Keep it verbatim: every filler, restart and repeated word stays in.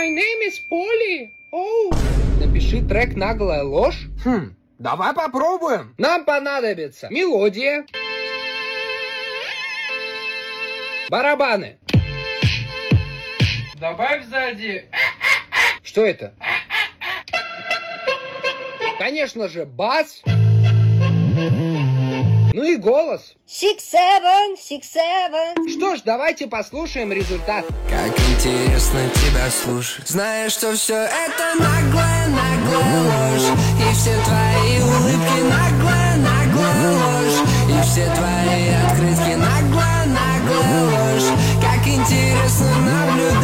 My name is Polly. Oh. Напиши трек «Наглая ложь». Хм, давай попробуем. Нам понадобится мелодия, барабаны. Добавь сзади. Что это? Конечно же, бас. Ну и голос. Six, seven, six, seven. Что ж, давайте послушаем результат. Как интересно тебя слушать, зная, что все это наглая, наглая ложь. И все твои улыбки наглая, наглая ложь. И все твои открытки наглая, наглая ложь. Как интересно наблюдать